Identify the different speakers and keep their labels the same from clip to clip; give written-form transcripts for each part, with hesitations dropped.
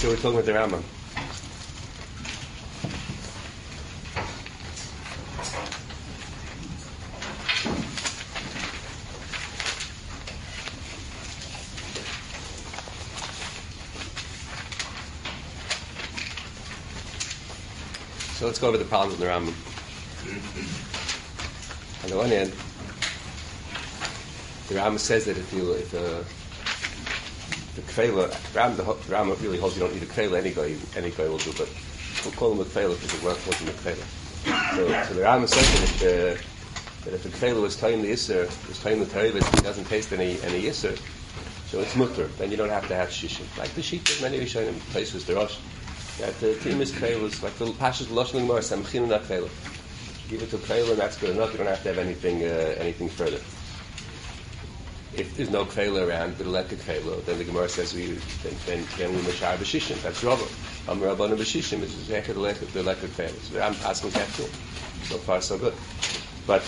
Speaker 1: So we're talking about the Rambam. So let's go over the problems in the Rambam. On the one hand, the Rambam says that if the kfela, the Rambam really holds you don't need a kfela, any guy will do, but we'll call him a kfela because it wasn't a kfela. So the Rambam says that if the kfela was tying the Isser, was tying the Torah, but he doesn't taste any Isser, so it's mutter, then you don't have to have shishim. Like the sheet that many Rishonim places the Rosh, that the Timis kfela is like the Pashas Lashon Gemara, Samchin and kfela. Give it to kfela and that's good enough, you don't have to have anything further. If there's no kfela around, but like a kfela, then the Gemara says then we mashar b'shishim. That's Rava. Amar Rabbanu b'shishim is the like a kfela. So I'm asking that too. So far, so good. But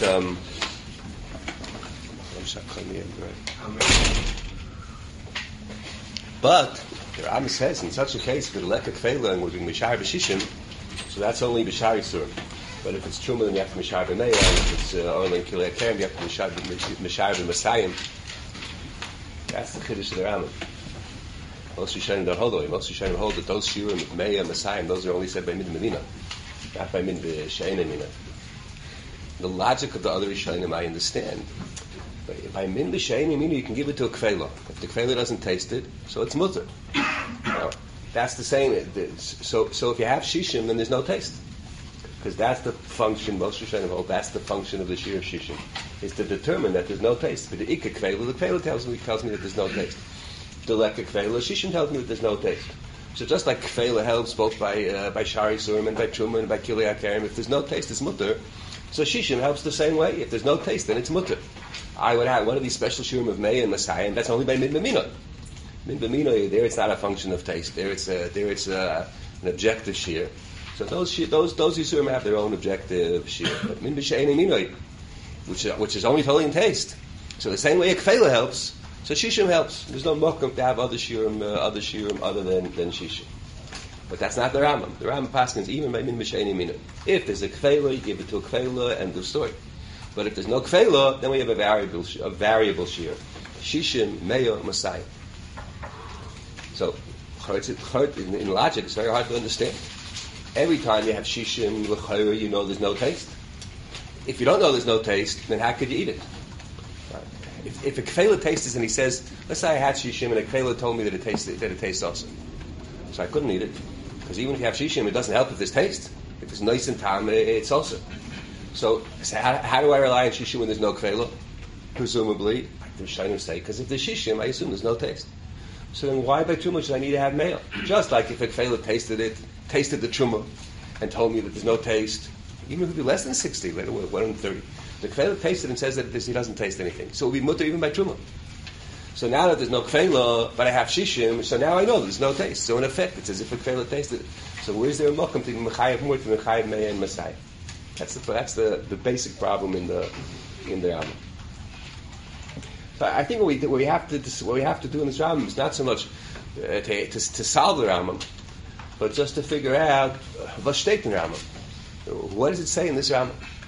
Speaker 1: the Rambam says in such a case, with a like a kfela and we're doing mashar b'shishim, so that's only b'shar yisur. But if it's truma, then you have to mashar b'meya. If it's oil and kilei kerem, you have to mashar b'masayim. That's the chiddush of the Rambam. Most Rishonim don't hold it. Most Rishonim hold that those shiurim, meya, masayim, those are only said by min b'mina, not by min b'she'ena mina. The logic of the other Rishonim I understand. By min b'she'ena mina, you can give it to a kfela. If the kfela doesn't taste it, so it's mutter. Now, that's the same. So if you have shishim, then there's no taste. Because that's the function, most Rishonim hold, that's the function of the shir of shishim, is to determine that there's no taste. But the ikka kveila, the kveila tells me that there's no taste. The lekka kveila, shishim tells me that there's no taste. So just like kveila helps both by shari surim and by truma and by kilei akarim, if there's no taste, it's mutter. So shishim helps the same way. If there's no taste, then it's mutter. I would have one of these special shiurim of mei and masai, and that's only by min b'mina. Min b'mina, there it's not a function of taste. There it's an objective shir. So those Yisurim have their own objective shir. But min b'she'ena minoi, which is only totally in taste. So the same way a kfela helps, so shishim helps. There's no mokum to have other shirim other than shishim. But that's not the Rambam. The Rambam paskins even by min b'she'ena minoi. If there's a kfela, you give it to a kfela and the story. But if there's no kfela, then we have a variable shir. Shishim, meyo, masai. So in logic, it's very hard to understand. Every time you have shishim, l'chayra, you know there's no taste. If you don't know there's no taste, then how could you eat it? Right. If a kfela tastes and he says, let's say I had shishim and a kfela told me that it tastes awesome. So I couldn't eat it. Because even if you have shishim, it doesn't help if there's taste. If it's nice and tam, it's awesome. So how do I rely on shishim when there's no kfela? Presumably, the Rishonim say, because if there's shishim, I assume there's no taste. So then why by too much do I need to have meal? Just like if a kfela tasted the truma and told me that there's no taste, even if it would be less than 60, later 130. The kfela tasted and says that he doesn't taste anything. So it would be mutter even by truma. So now that there's no kfela, but I have shishim, so now I know there's no taste. So in effect, it's as if a kfela tasted it. So where's there a mokum to mechayev more to mechayev meya and masai? That's the basic problem in the Rambam. So I think what we have to do in this Rambam is not so much to solve the Rambam, but just to figure out was steht in Rambam. What does it say in this Rambam?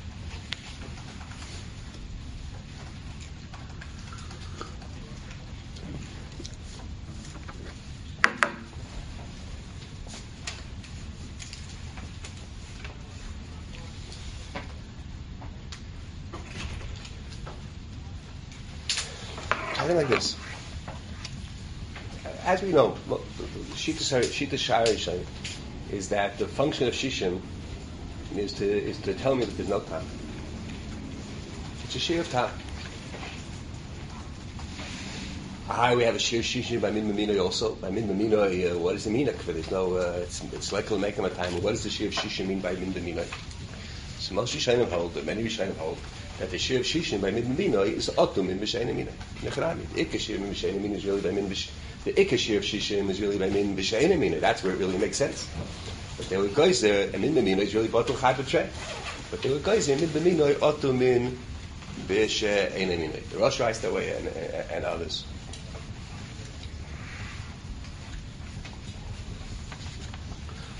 Speaker 1: I think like this. As we know, Shita Shari is that the function of Shishim is to tell me that there's no time. It's a shir of time. We have a shir Shishim by Min Mamina also. By Min Mamina, what does it mean? There's no, it's like to make a time. What does the shir of Shishim mean by Min Mamina? So most Rishonim hold, many Rishonim hold, that the shir of Shishim by Min Mamina is Otum Min B'Sheina Mina. Necharami. The Ikka shir Min B'Sheina Mina is really by Min B'Sheina. The Ikka shir of Shishim is really by Min B'Sheina Mina. That's where it really makes sense. But there were guys there, and Min Mamina is really Batul Chai B'Trei. But there were guys there, Min Mamina, Otum Min B'Sheina Mina. The Rosh writes that way, and others.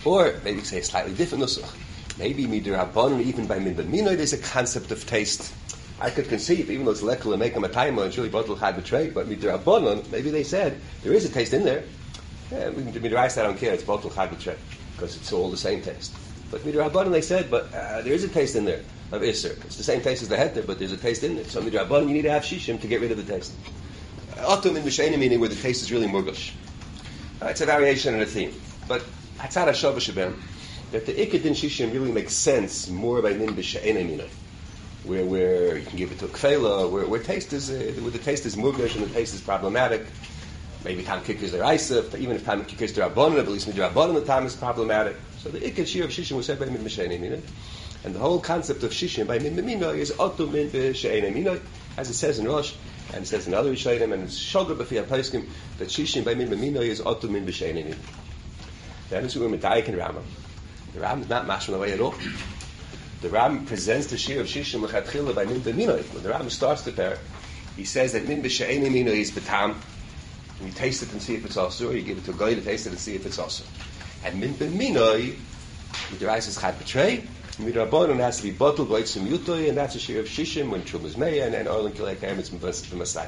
Speaker 1: Or maybe say a slightly different nusach. Maybe midrabanan, even by min b'minoi, there's a concept of taste. I could conceive, even though it's lekel and make a matayma and surely bottle chad betray, but midrabanan, maybe they said there is a taste in there. Yeah, midrash, I don't care. It's bottle chad betray because it's all the same taste. But midrabanan, they said, but there is a taste in there of iser. It's the same taste as the heter, but there's a taste in it. So midrabanan, you need to have shishim to get rid of the taste. Atum in b'sheinim, meaning where the taste is really murgush. It's a variation and a theme, but hatzad hashava shebem, that the ikad in shishim really makes sense more by min b'sheinim, where you can give it to a kfela, where taste is where the taste is murgush and the taste is problematic. Maybe time kickers their isef, even if time kickers their rabbanon, at least midrabanan the time is problematic. So the ikad shir of shishim was said by min b'sheinim, and the whole concept of shishim by min b'minoi is atum min b'sheinim, as it says in Rosh. And it says in other Rishayim, and it's Shogar B'fi HaPoskim, that Shishim by Min B'minoi is Otum Min B'Sheinim. That is what we're Medayik in Rambam. The Rambam is not mashman away at all. The Rambam presents the Shir of Shishim L'chatchila by Min B'minoi. When the Rambam starts the pair, he says that Min B'Sheinim is B'tam, and you taste it and see if it's also, or you give it to a guy to taste it and see if it's also. And Min B'minoi, the rice is Chad B'Trei, Midrabanan has to be bottled by some yutoy, and that's a share of shishim when Truma is meya, and oil and kilei kaim it's b'masai.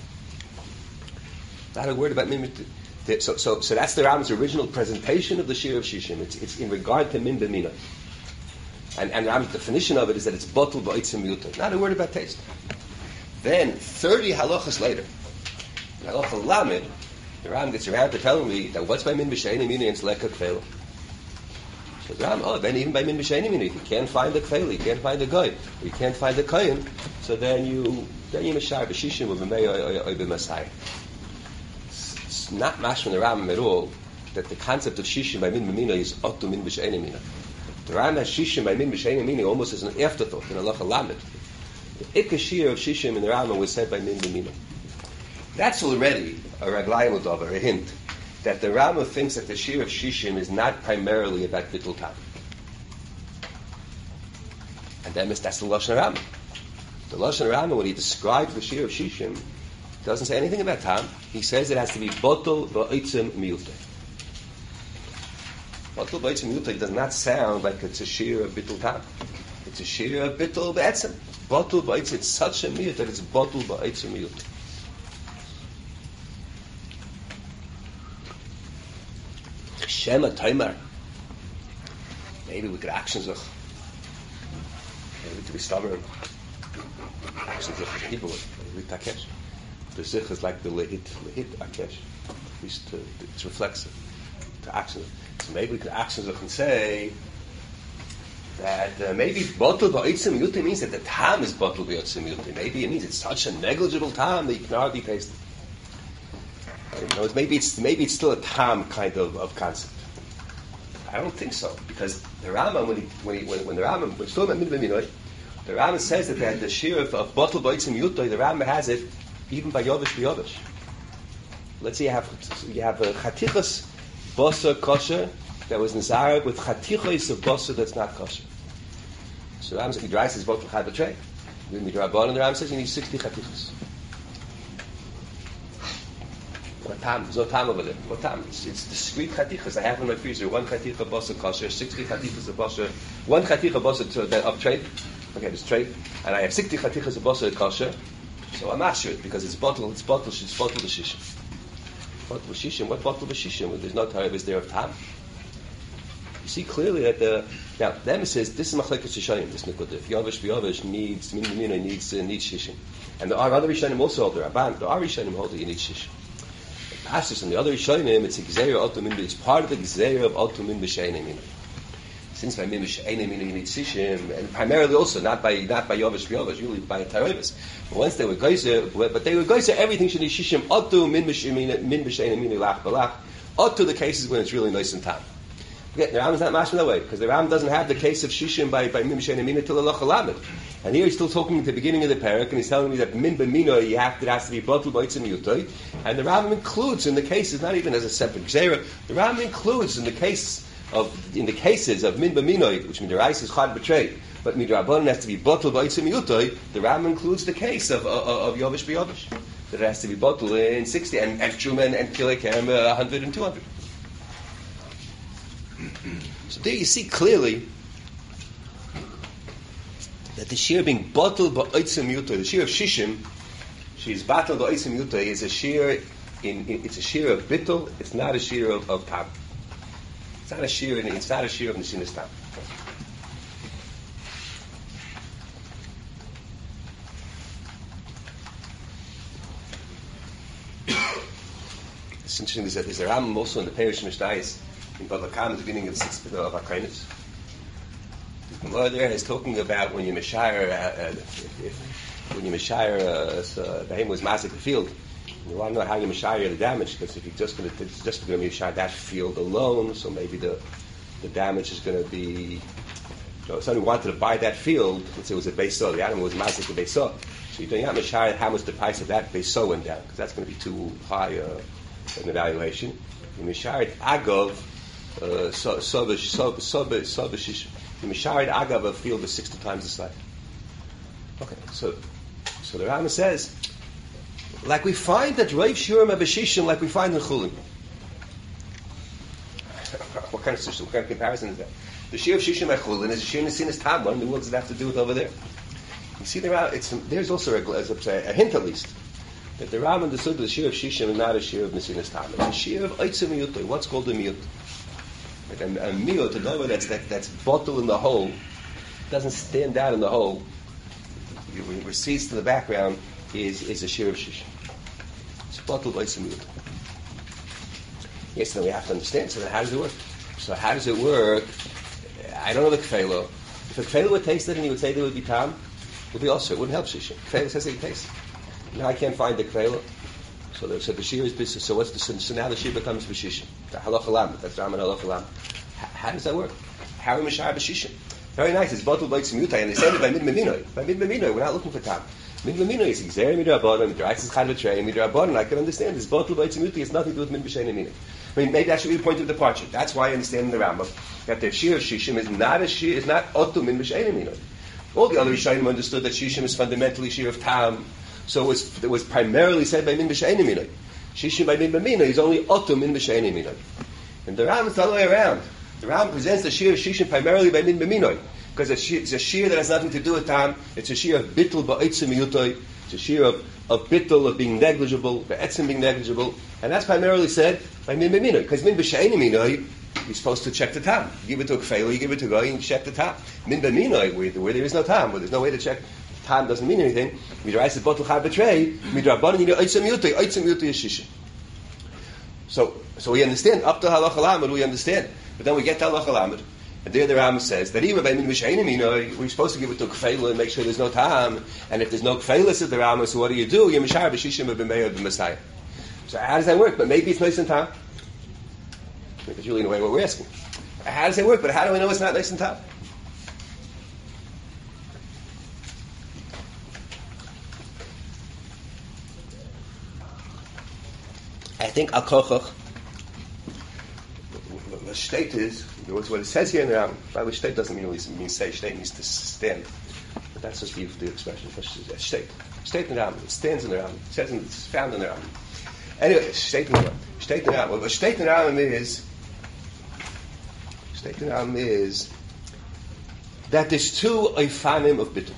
Speaker 1: Not a word about min. So that's the Rambam's original presentation of the share of shishim. It's in regard to min b'mina, and Rambam's definition of it is that it's bottled by some yutoy. Not a word about taste. Then 30 halachas later, halacha lamed, the Rambam gets around to telling me that what's by min b'sheinim meaning it's lekka kfela. So then even by min b'sheinim, if you can't find the kfeli, you can't find the guy, or you can't find the kayin, so then you mashar b'shishim or b'mei or b'masai. It's not mash from the Rambam at all that the concept of shishim by min b'mina is otu min b'sheinim. The Rambam has shishim by min b'sheinim almost as an afterthought in halacha lamed. The ikashir of shishim in the Rambam was said by min b'mina. That's already a raglayim udavar, a hint that the Rambam thinks that the shir of shishim is not primarily about bittul tam. And that's the Lashon Rambam. The Lashon Rambam, when he describes the shir of shishim, doesn't say anything about tam. He says it has to be botul ba'otzim miyutay. Botul ba'otzim miyutay does not sound like it's a shir of bittul tam. It's a shir of bittul ba'etzim. Botul ba'otzim, it's such a miyut that it's botul ba'otzim miyutay. Shema Taimar. Maybe we could action zich. Maybe to be stubborn. Action zich is people with Takesh. The zich is like the lehit Akesh. At least it's reflexive to action. So maybe we could action zich and say that maybe bottle ba'otzim yuti means that the tam is bottle ba'otzim yuti. Maybe it means it's such a negligible tam that you can hardly taste it. Maybe it's still a tam kind of concept. I don't think so, because the Rambam when the Rambam when talking about min b'minoi, the Rambam says that the shir of bottle ba'otzim yutoy, the Rambam has it even by yovish b'yovish. Let's say you have a chatichas basa kosher that was nizarek with chatichas of basa that's not kosher. So the Rambam says he dries his bottle chad b'trei. Then the Rambam says you need 60 chatichas. What time? There's no time over there. What time? It's discrete chatichas. I have in my freezer 1 chaticha basa kosher, 60 chatichas of basa, 1 chaticha basa of trade. Okay, there's trade, and I have 60 chatichas of basa kosher. So I'm not sure because it's bottle the shishim. Bottle the shishim. What bottle the shishim? There's no time. Is there of time? You see clearly that now the Emma says this is machlekes Rishonim. This nekudah. Yovish needs shishim, and there are other Rishonim also hold the Rabban. There are Rishonim hold that you need shishim. Pastors and the other Rishonim, it's a gzeira altumin. It's part of the gzeira of altumin b'sheinim. Since by min b'sheinim you need shishim, and primarily also not by yovish, usually by a tarovis. But once they were geyser, everything should need shishim. Altu min b'sheinim lach balach. Altu the cases when it's really nice and time. Again, the Ram is not mashma that way because the Ram doesn't have the case of shishim by min b'sheinim till the lachalamid. And here he's still talking at the beginning of the parak, and he's telling me that min b'mino it has to be bottled by itzim yutoy, and the Rambam includes in the cases, not even as a separate gzeira, the Rambam includes in the cases of min b'mino, which means the rice is chad b'trei, but midrabanan has to be bottled by itzim yutoy. The Rambam includes the case of yovish b'yovish that it has to be bottled in 60 and truma and kilei kerem 100 and 200. So there you see clearly that the shear being bottled by Oitzim Yuta, the shear of Shishim, she's bottled by Oitzim Yuta, is a shear it's a shear of bittul. It's not a shear of tam. It's not a shear of Nesinas tam. It's interesting. There's a Rambam also in the Perish Mishnayos in Bava Kama at the beginning of the 6th of Akainis. The Gemara there is talking about when you mishayir the behem was massive the field. You want to know how you mishayir the damage, because if you're just going to mishayir that field alone, so maybe the damage is going to be. So if somebody wanted to buy that field, let's say it was a beiso, the animal was massive the beiso. So you're not mishayir how much the price of that beiso went down, because that's going to be too high an evaluation. You mishayir agov the Misharid Agav of field is 60 times the size. Okay, so the Rambam says, like we find that Rav Shurim Abishishim, like we find in Chulin. What kind of comparison is that? The Shir of Shishim at Chulin is a Shir Nesinas Tam. What in the world does it have to do with over there? You see, there's also a hint at least that the Rambam understood that the Shir of Shishim is not a Shir of Nesinas Tam. It's a Shir of Eitzim Miyutoi. What's called a Miyut? Like a miyut, a dover that's bottle in the hole, doesn't stand out in the hole, recedes to the background, is a shir of shishim. It's bottle by some miyut. Yes, then we have to understand. So then how does it work? I don't know the kfelo. If a kfelo would taste it and he would say there would be tam, it would be also, it wouldn't help shishim. Kfelo says it tastes. Now I can't find the kfelo. So the shir is business. So now the shir becomes b'shishim. The halacha lam. That's Raman halacha lam. How does that work? How are we mishayir b'shishim? Very nice. It's bottled by tzimiyutai, and they say it by mid meminoi. By mid meminoi, we're not looking for tam. Mid meminoi is xer midrabanan, midraitzis chad v'trei midrabanan. I can understand. It's bottled by tzimiyutai. It's nothing to do with mid b'shein meminoi. I mean, maybe that should be the point of departure. That's why I understand in the Rambam that the shir of shishim is not otu min b'shein meminoi. All the other Rishonim understood that shishim is fundamentally shir of tam. So it was primarily said by min b'shein meminoi. Shishim by min b'minoi is only otu min b'shein meminoi. And the Rambam is the other way around. The Rambam presents the shir of shishim primarily by min b'minoi, because it's a shir that has nothing to do with tam. It's a shir of bittul ba'etzim miyutoi. It's a shir of bittul, of being negligible, ba'etzim being negligible, and that's primarily said by min b'minoi. Because min b'shein minoi, you're supposed to check the tam. You give it to a kfeila, you give it to a guy, and you check the tam. Min b'minoi, where there is no tam, where there's no way to check. Tam doesn't mean anything. Midrash is bottle chad betray. Midrabanan you know eitzim miyutoi is shishim. So we understand up to halacha lamed. We understand. But then we get to halacha lamed, and there the Rambam says that even by min b'sheinim, we're supposed to give it to kfeila and make sure there's no tam. And if there's no kfeila, says the Rambam, so what do? You're mishayir b'shishim b'meir b'masayim. So how does that work? But maybe it's nice and tam. That's really in a way what we're asking. How does that work? But how do we know it's not nice and tam? I think al-kochach, the state is, what it says here in the Rambam, by the state doesn't mean say, state means to stand. But that's just the expression, state. State in the Rambam, it stands in the Rambam, it says it's found in the Rambam. Anyway, state in the Rambam. State in the Rambam. What state in the Rambam is that there's two oifanim of bittul.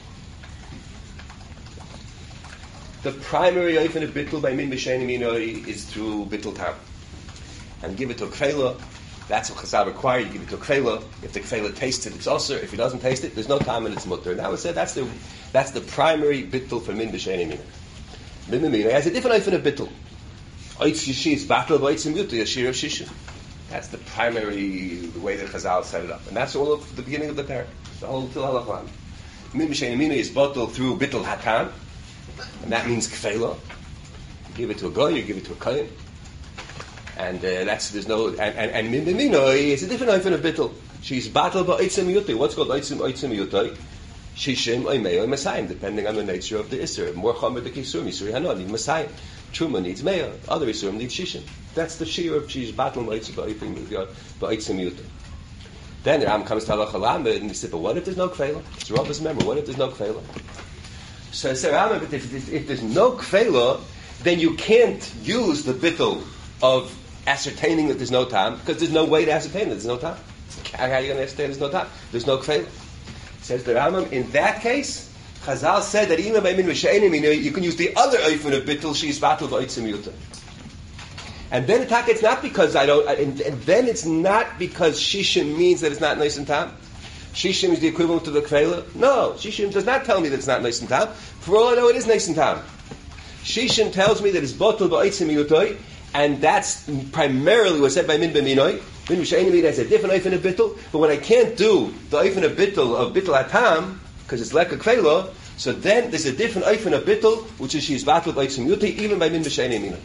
Speaker 1: The primary oifen of bittul by min b'shein minoi is through bittul tam. And give it to a kfeila. That's what Chazal required. You give it to a kfeila. If the kfeila tastes it, it's also. If he doesn't taste it, there's no tam and it's mutter. And that was said. That's the primary bittul for min b'shein minoi. Min minoi has a different oifen of bittul. Oitz yishis battle by oitzim yutu yashir of shishim. That's the primary way that Chazal set it up, and that's all of the beginning of the parak. The whole till halachlan. Min b'shein minoi is bottled through bittul hatam. And that means kfeila. You give it to a guy, you give it to a kohen. And there's no, and min b'minoi is a different oifen of bittul. She's battled by oitzim yutai. What's called oitzim yutai? Shishim, oimei, or masayim, depending on the nature of the isser. More chomer the kisur, misuri hanon, need masayim. Truma needs meya, other isurim need shishim. That's the shir of she's battled by oitzim yutai. Then the Ram comes to halacha lamed, and he said, but what if there's no kfeila? It's Rabba's member. What if there's no kfeila? So I said, but if there's no kfeila, then you can't use the bittul of ascertaining that there's no tam, because there's no way to ascertain that there's no tam. How are you going to understand there's no time? There's no kfeila. Says the Rambam, in that case, Chazal said that even by min v'she'enim minoi, you can use the other oifen of bittul she's batul v'oitzim yuta. And then it's not because I don't, and then it's not because shishim means that it's not nice and tam. Shishim is the equivalent to the kfeila. No, shishim does not tell me that it's not nice and tam. For all I know, it is nice and tam. Shishim tells me that it's batul v'oitzim yuta, and that's primarily what's said by min b'minoi. Min v'she'enim minoi has a different oifen of bittul, but when I can't do the oifen of bittul atam, because it's like a kfeila, so then there's a different oifen of bittul, which is she's batul v'oitzim yuta, even by min v'she'enim minoi.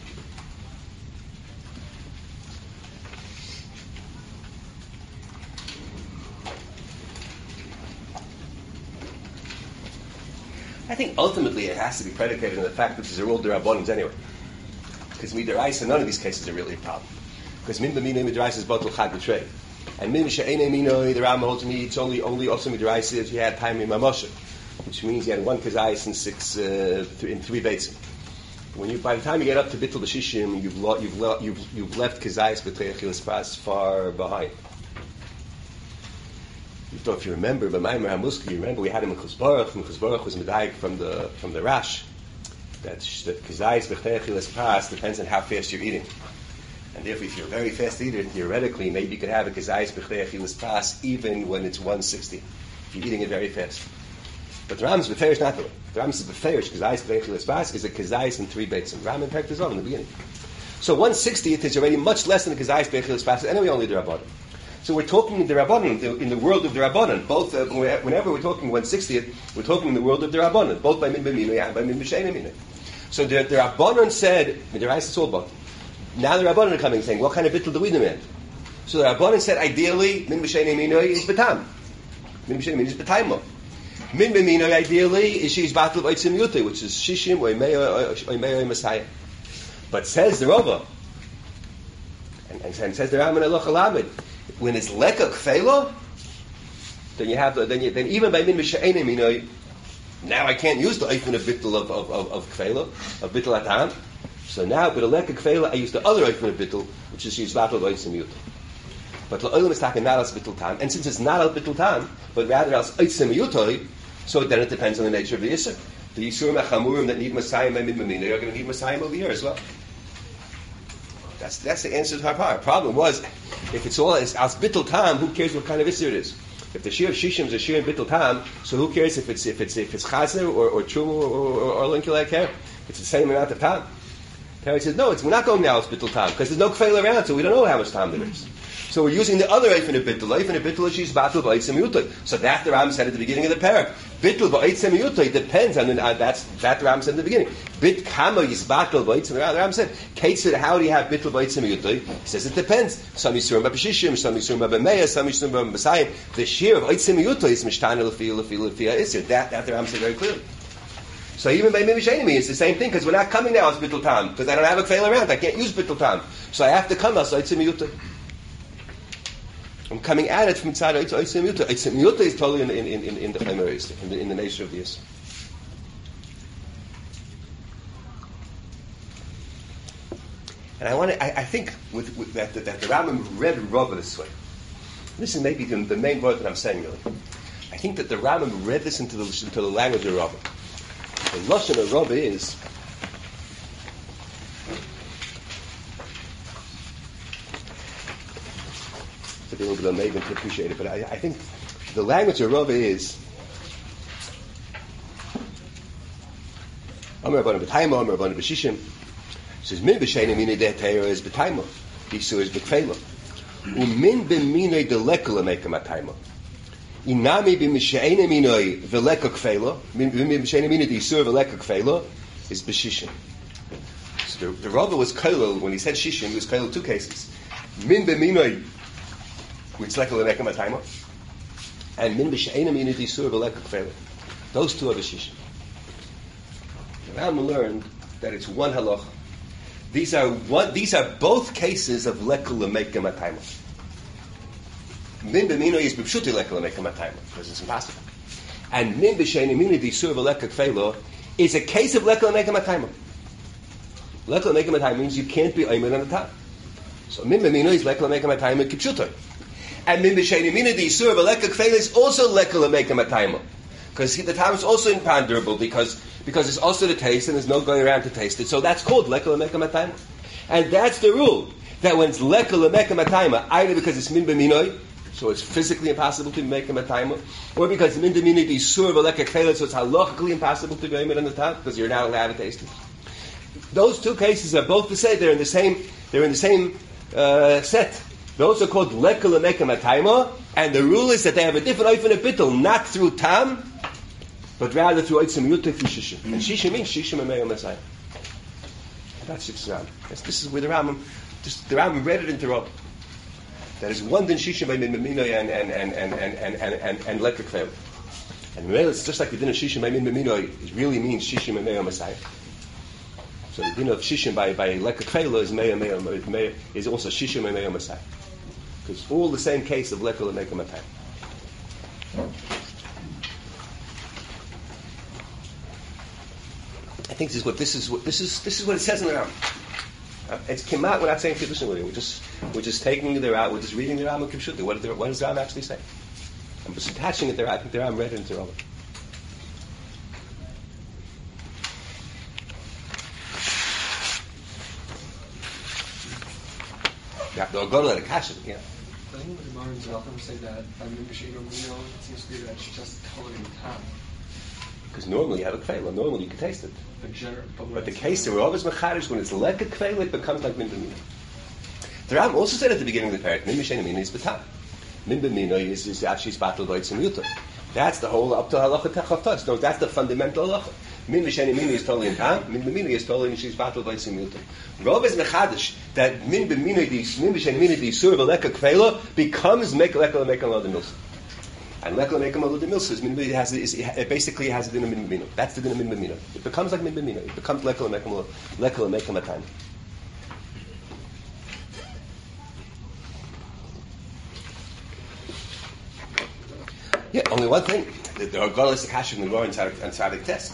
Speaker 1: I think ultimately it has to be predicated on the fact that these are all derabbanans anyway. Because midaraisa, none of these cases are really a problem. Because min b'minoi midaraisa is batul chad b'trei. And min she'enei minoi, the Rambam holds me, it's only also midaraisa if you had time in mamosha, which means you had one kazayis and three beitzim. By the time you get up to bittul b'shishim, you've left kazayis b'trei achilas pras far behind. If you remember, but Maimer HaMuski, you remember we had him in Chus Baruch, and Chus Baruch was medayik from the Rash, that kazayis b'chtei achilas pras depends on how fast you're eating. And therefore, if you're a very fast eater, theoretically, maybe you could have a kazayis b'chtei achilas pras even when it's 160, if you're eating it very fast. But the Rambam's b'feish not the way. The Rambam's b'feish, kazayis b'chtei achilas pras is a kazayis and three beitzim. Rambam in fact is in the beginning. So 160th is already much less than a kazayis b'chtei achilas pras, anyway only the Rabbanan. So we're talking in the Rabbanan, in the world of the Rabbanan. Both, whenever we're talking 160th, we're talking in the world of the Rabbanan, both by min b'minoi and by min b'she'enim minoi. So the Rabbanan said, midaraisa is all batul. Now the Rabbanan are coming saying, what kind of bittul do we demand? So the Rabbanan said, ideally, min b'she'enim minoi is betam. Min b'she'enim minoi is betaimo. Min b'minoi ideally is she's batul v'oitzim yuta, which is shishim or imei Messiah. But says the Rava, and says the Rambam Eloch Alamed, when it's leka kfeila, then even by min v'she'enim minoi, now I can't use the oifen of bittul of kfeila, of bittul atam. So now, with a leka kfeila, I use the other oifen of bittul, which is she's batul v'oitzim yuta. But l'olam is talking not as bittul tam, and since it's not al bittul tam, but rather as oitzim yuta, so then it depends on the nature of the yisur. The yisurim achamurim that need Messiah by min b'minoi are going to need Messiah over here as well. That's the answer to our part. Problem was, if it's all as bittul tam, who cares what kind of issue it is? If the shir of shishim is a shir in bittul tam, so who cares if it's chazer or truma or linkul care? It's the same amount of tam. Terry says, no, we're not going now as bittul tam because there's no kfeil around, so we don't know how much tam there is. So we're using the other eifin of bittul. Eifin of bittul is she's batul ba'otzim yutai. So that the Ram said at the beginning of the parak. Bittul ba'otzim yutai depends on that the Ram said in the beginning. Bit kama is batul ba'otzim. The Ram said, Kate said, how do you have bittul ba'otzim yutai? He says it depends. Some yisurim b'shishim, some yisurim b'meya, some yisurim b'masayim. The shear of otzim yutai is mishtana l'fiyah isir. That the Ram said very clearly. So even by min v'she'enim it's the same thing because we're not coming now as bittul tam because I don't have a kfeil around. I can't use bittul tam, so I have to come as otzim yutai. I'm coming at it from inside Oitzim Yuta. Oitzim Yuta is totally in the Chaimeris, in the nature of this. And I think that the Rambam read Rava this way. This is maybe the main word that I'm saying really. I think that the Rambam read this into the language of Rava. The lashon of Rava is. A little bit of Maven to appreciate it, but I think the language of Rava is Amar Rabbanan b'taimo, Amar Rabbanan b'shishim. Says min b'she'enim minei de teira is b'taimo, isur is b'kfeila. Umin b'minei delekula mekam ataimo. Inami b'mishe'enim minei v'leka kfeila. Min b'she'enim minei isur v'leka kfeila is b'shishim. So the Rava was kailul when he said shishim. He was kailul two cases. Min b'minei which like a lekam atayma, and min b'she'enim minei isur v'leka kfeila. Those two are the shishim. The Rambam learned that it's one halach. These are both cases of lekul lemekam atayma. Min b'minoi is b'pshuti lekul lemekam atayma because it's impossible, and min b'she'enim minei isur v'leka kfeila is a case of lekul lemekam atayma. Lekul lemekam atayma means you can't be oimed on the top. So min b'minoi is lekul lemekam atayma kipshutai. And min b'sheni mina the isur v'leka kfeila is also leka l'meka matayma. Because the time is also imponderable because it's also the taste and there's no going around to taste it. So that's called leka l'meka matayma. And that's the rule. That when it's leka l'meka matayma, either because it's min b'minoi, so it's physically impossible to make a matayma, or because min b'minoi the isur v'leka kfeila, so it's halachically impossible to make it on the top because you're not allowed to taste it. Those two cases are both the same. They're in the same set. Those are called leka l'meka matayma, and the rule is that they have a different oifen of bittul, not through tam, but rather through oitzim yutek through shishim. And shishim means shishim ameyo Messiah. That's Shit's Ram. This is where the Rambam read it into Rav. That is one din shishim by min b'minoi and leka kfeila. And it's just like the din of shishim by min b'minoi. It really means shishim ameyo Messiah. So the din of shishim by leka kfeila is also shishim ameyo Messiah. Because it's all the same case of leka l'meka matayma. I think this is what it says in the Rambam. It's Kemat. We're not saying Kiddushin with it. We're just taking the Rambam. We're just reading the Rambam Kipshuti. What does the Rambam actually say? I'm just attaching it there. I think the Rambam read it into Rambam. Yeah, they'll go to the Kasha. Yeah.
Speaker 2: Doesn't the Gemara in Zalchim say that by Mimbashino Mino, it seems to be that it's just coloring time?
Speaker 1: Because normally you have a kfeila. Normally you can taste it. But the case that we're always mecharish, when it's leka kfeila, it becomes like min b'mino. The Rambam also said at the beginning of the parak, min b'sheni mina is betam. Min b'mino is actually battle doitzim yuta. That's the whole up to halacha techavtas. No, that's the fundamental halacha. Min b'sheni mina is totally in tam. Min b'mino is totally in she's battle doitzim yuta. Rav is mechadish that min b'mino min b'sheni mina the sur v'leka kfeila becomes leka l'meka milsa. And leka l'meka milsa it basically has a din of min b'mino. That's the din of min b'mino. It becomes like min b'mino. It becomes leka l'meka matayma. Yeah, only one thing. The regardless of Kasha and the Gemara and Tzaddik test.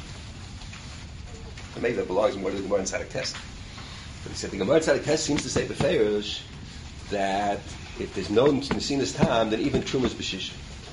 Speaker 1: Maybe that belongs more to the Gemara and Tzaddik test. But he said the Gemara and Tzaddik test seems to say b'feirush that if there's no Nesinas Tam, then even Truma is b'shish.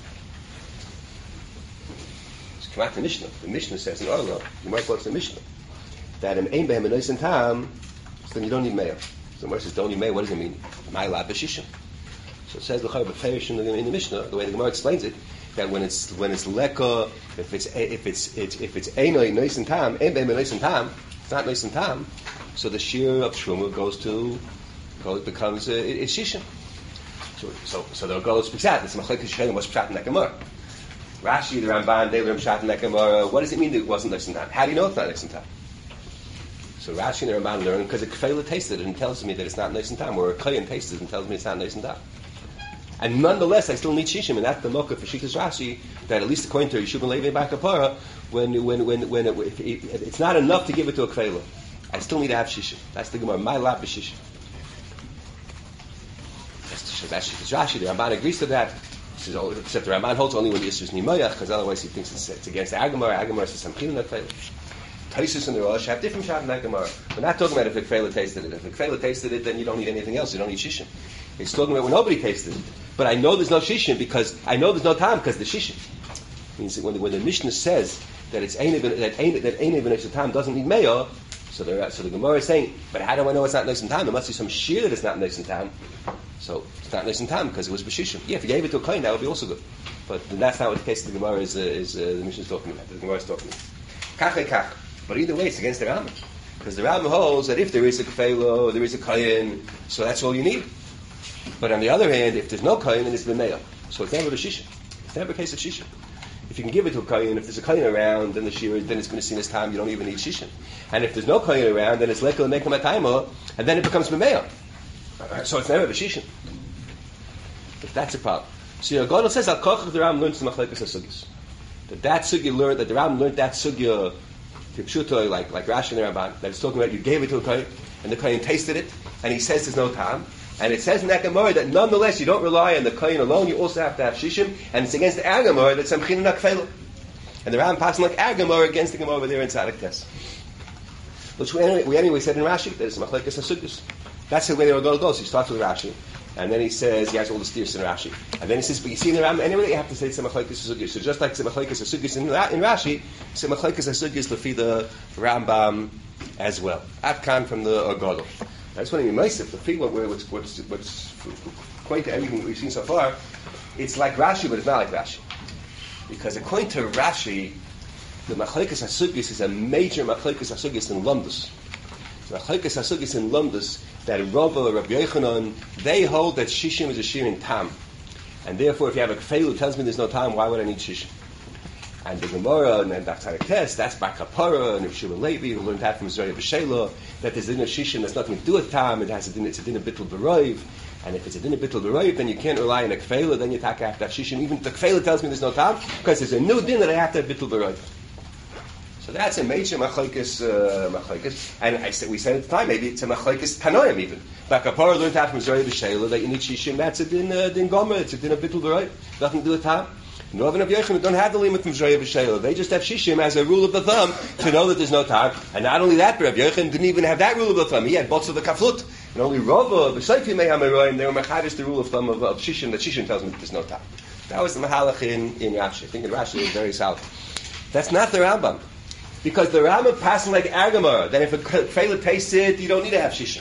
Speaker 1: It's come out the Mishnah. The Mishnah says in Orla, you might quote the Mishnah, that in Ein Behem and Nesinas Tam, so then you don't need Meir. So the Gemara says, don't need Meir, what does it mean? My lab b'shishim. So it says the Chayv b'feirush in the Mishnah, the way the Gemara explains it, that when it's leka, if it's einoi noisin tam, ein behem noisin tam, it's not noisin tam, so the shear of truma becomes it's shishim. So the Gemara speaks out. It's machlekes shayim what's pshat in that Gemara. Rashi, the Ramban, they learn pshat in that Gemara. What does it mean that it wasn't noisin tam? How do you know it's not noisin tam? So Rashi and the Ramban learn because the kfeila tasted it and tells me that it's not noisin tam, or a kohen tasted it and tells me it's not noisin tam. And nonetheless, I still need shishim, and that's the mocha for Shikas Rashi, that at least according to Yeshua Levi Bakapara, when it's not enough to give it to a kfeila, I still need to have shishim. That's the Gemara. My lap is shishim. That's Shikas Rashi. The Ramban agrees to that. Says, except the Ramban holds only when the Yisrus Nimayach, because otherwise he thinks it's against the Agamar. Agamar says Samchin not kfeila. Taisus and the Rosh have different shot in that Gemara. We're not talking about if the kfeila tasted it. If the kfeila tasted it, then you don't need anything else. You don't need shishim. It's talking about when nobody tasted it. But I know there's no shishim because I know there's no time because the shishim. It means that when the Mishnah says that it's that time doesn't need meya, so the Gemara is saying, but how do I know it's not nice in time? There must be some shear that it's not nice in time. So it's not nice in time because it was b'shishim. Yeah, if you gave it to a kohen, that would be also good. But that's not what the case of the Gemara is the Mishnah is talking about. The Gemara is talking about. Kach. But either way, it's against the Rambam. Because the Rambam holds that if there is a kfeilo, there is a kohen, so that's all you need. But on the other hand, if there's no kohen, then it's b'meya. So it's never a shishim. It's never a case of shishim. If you can give it to a kohen, if there's a kohen around, then then it's going to see this time. You don't even need shishim. And if there's no kohen around, then it's lekel mekem atayma, and then it becomes b'meya. So it's never a shishim. If that's a problem. So your Gadol says al kochach the Rambam learns the machlekes hasugis. That sugya learned that the Rambam learned that sugya pshuto like Rashi and the Ramban that it's talking about you gave it to a kohen and the kohen tasted it and he says there's no time. And it says in that Gemara that nonetheless you don't rely on the kohen alone, you also have to have shishim, and it's against the Agamor that samchin and akfela. And the Rambam passing like Agamor against the Gemara over there in Tzaddik Tes. Which we anyway said in Rashi that it's machlekes hasugis. That's the way the Ragal goes. He starts with Rashi, And then he says he has all the steers in Rashi. And then he says, but you see in the Rambam, anyway, you have to say it's a machlokes asugis. So just like it's a machlokes asugis in Rashi, it's a machlokes asugis lefi the Rambam as well. Atkan from the Agadol. That's what I mean. Meisif, what's quite to everything we've seen so far, it's like Rashi, but it's not like Rashi. Because according to Rashi, the machlokes asugis is a major machlokes asugis in Lumdus. The machlokes asugis in Lumdus that Rava or Rabbi Yochanan, they hold that Shishim is a shir in Tam. And therefore, if you have a kfeilu who tells me there's no Tam, why would I need Shishim? And the Gemara and then Daf Test, that's by Kapara and Shimon Levi, who learned that from Zerah B'Shelah, that there's a din of Shishim that's nothing to do with Tam, it's a din of Bittul B'Roiv. And if it's a din of Bittul B'Roiv, then you can't rely on a kfeilu, then you have to have Shishim. Even if the kfeilu tells me there's no Tam, because there's a new din that I have to have Bittul B'Roiv. So that's a major machlokes, and we said at the time maybe it's a machlokes tanoim even. But Kapara learned out from Zerah B'Shelah that you need shishim. That's a din gomer. It's a din of bittul b'roiv. Nothing to do with time. Rov and Rabbi Yochanan don't have the limit from Zerah B'Shelah. They just have shishim as a rule of the thumb to know that there's no time. And not only that, but Rabbi Yochanan didn't even have that rule of the thumb. He had bots of the kaflut. And only Rava, B'Seifi Mei HaMeroim, they were machadish the rule of thumb of shishim, that shishim tells me that there's no time. That was the mahalach in Rashi. I think in Rashi is very south. That's not the Rambam. Because the Rambam passing like Agamar, that if a kfeilah tastes it, you don't need to have shishim.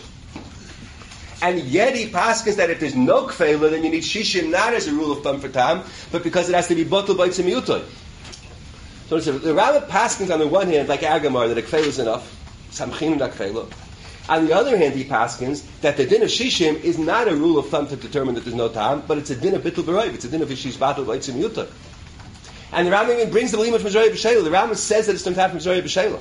Speaker 1: And yet he passes that if there's no kfeilah, then you need shishim not as a rule of thumb for tam, but because it has to be bottled by tzimiyutoi. So the Rambam passes on the one hand like Agamar that a kfeilah is enough, samchin and kfeilah. On the other hand, he passes that the din of shishim is not a rule of thumb to determine that there's no tam, but it's a din of bittul b'roiv. It's a din of ishish bottled by tzimiyutoi. And the Rambam even brings the limit from Zerah B'Shelah. The Rambam says that it's from Zerah B'Shelah.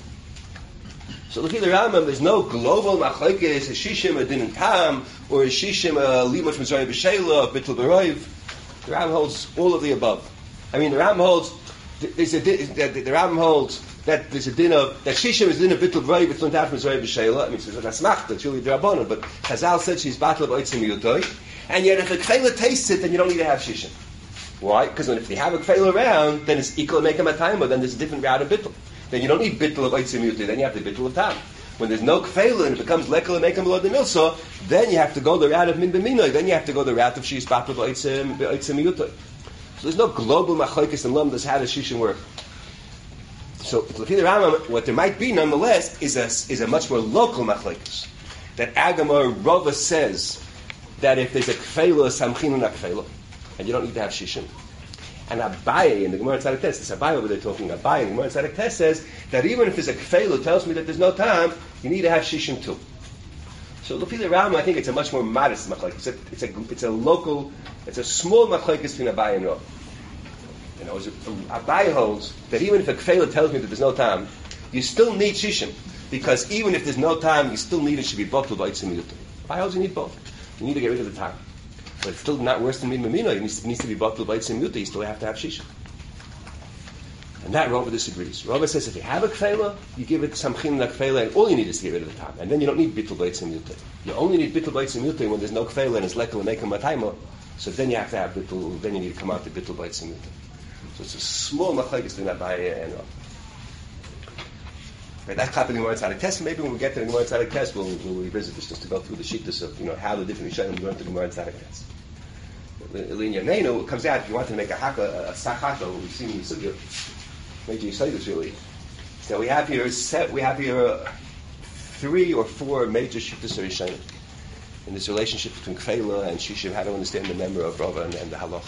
Speaker 1: So look at the Rambam. There's no global machlokes, a shishim, a din and tam, or a shishim, a limit from Zerah B'Shelah, bittul b'roiv. The Rambam holds all of the above. I mean, the Rambam holds the Rambam holds that there's a din of that shishim is a din of bittul b'roiv. It's from Zerah B'Shelah. I mean, so that's machta. It's really drabanan. But Chazal said she's battle of oitzim yutoi. And yet, if a kfeilah tastes it, then you don't need to have shishim. Why? Because if they have a kfeilah around, then it's equal to make a matayma, then there's a different route of bittul. Then you don't need bittul of oitzim yutei, then you have the bittul of tam. When there's no kfeilah and it becomes lekel and make a melod milso, then you have to go the route of min b'minoi, then you have to go the route of shis battul of oitzim yutei. So there's no global machlokes and lumdas how does shishim work. So the Rambam, what there might be nonetheless is a much more local machlokes. That Agamar Rava says that if there's a kfeilah, samchin and a kfeilah, and you don't need to have shishim. And Abaye in the Gemara Tzaddik Test, it's Abaye over there talking. Abaye in the Gemara Tzaddik Test says that even if there's a kfeilah who tells me that there's no time, you need to have shishim too. So Lufi the Rambam, I think it's a much more modest machlokes. It's a local, it's a small machlokes between Abaye and Rav. You know, Abaye holds that even if a kfeilah tells me that there's no time, you still need shishim because even if there's no time, you still need it should be bottled by itzim yutei. Abaye holds you need both. You need to get rid of the time. But it's still not worse than min mamino. It needs to be bottled by itzim yutei. You still have to have shishim. And that Rava disagrees. Rava says if you have a kfeilah, you give it samchin and kfeilah, and all you need is to get rid of the time. And then you don't need bittul by itzim yutei. You only need bittul by itzim yutei when there't no kfeilah and it's lekel and mekem matayma. So then you have to have bittul. Then you need to come out to bittul by itzim yutei. So it's a small machlokes between Abaye and Rava. Right, that's clapping the Gemara Tzaddik Test. Maybe when we get to the Gemara Tzaddik Test, we'll revisit this just to go through the shittas of how the different Yishayim learn to the Gemara Tzaddik Test. In Yanenu, it comes out if you want to make a sachata, we've seen in Sugya, major Yisayim really. So we have here 3 or 4 major shittas of Yishayim in this relationship between Kfeilah and Shishim, how to understand the member of Rava and the Halach.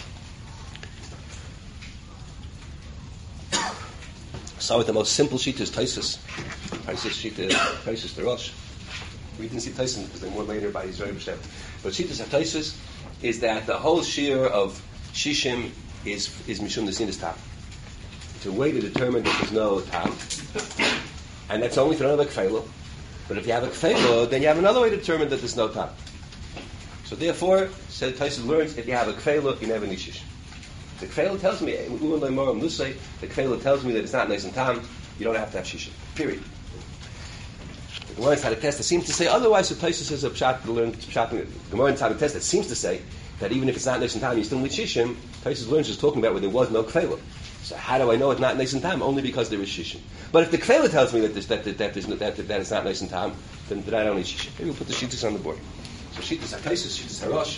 Speaker 1: So with the most simple sheet is Taisus. Taisus the Rosh. We didn't see Taisus because they're more later by Israel B'Shem. But Shitas HaTaisus is that the whole shear of Shishim is Mishum Nesinas Tam. It's a way to determine that there's no Tam. And that's only for another Kfeilah. But if you have a Kfeilah, then you have another way to determine that there's no Tam. So therefore, said Taisus learns, if you have a Kfeilah, you never need Shishim. The Kfeilah tells me, the Kfeilah tells me that it's not nice and tam, you don't have to have shishim. Period. The Gemara in Tzaddik Test that seems to say otherwise. So Taisus says a pshat to learn pshat. The Gemara in Tzaddik Test that seems to say that even if it's not nice and tam, you still need shishim. Taisus learns is talking about where there was no Kfeilah. So how do I know it's not nice and tam? Only because there is shishim. But if the Kfeilah tells me that it's not nice and tam, then I don't need shishim. Maybe we'll put the shittas on the board. So Shittas HaTaisus, Shittas HaRosh,